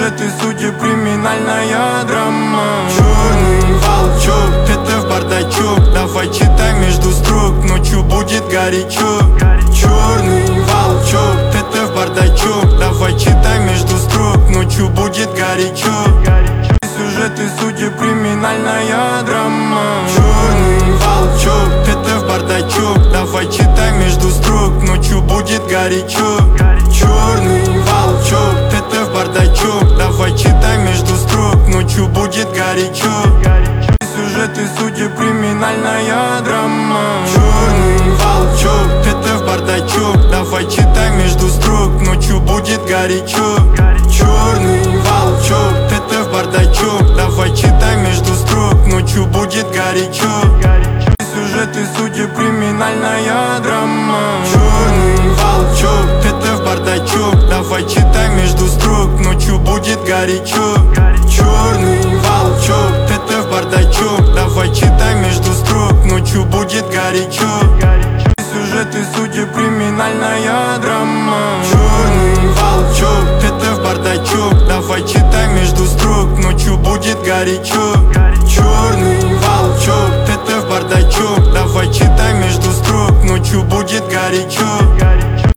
Сюжеты судеб, криминальная драма. Черный волчок, это в бардачок. Давай читай между строк, ночью будет горячо. Черный волчок, это в бардачок. Давай читай между строк, ночью будет горячо. Сюжеты судеб, криминальная драма. Черный волчок, это в бардачок. Давай читай между строк, ночью будет горячо. Черный волчок, это в бардачок. Давай читай между строк, ночью будет горячо. Сюжеты судеб, криминальная драма. Черный волчок, это в бардачок. Давай читай между строк, ночью будет горячо. Черный волчок, это в бардачок. Давай читай между строк, ночью будет горячо. Сюжеты судеб, криминальная драма. Черный волчок, это в бардачок. Давай читай между строк, ночью будет горячо. Черный волчок, это в бардачок. Давай читай между строк, ночью будет горячо. Сюжеты судеб, криминальная драма. Черный волчок, это в бардачок. Давай читай между строк, ночью будет горячо.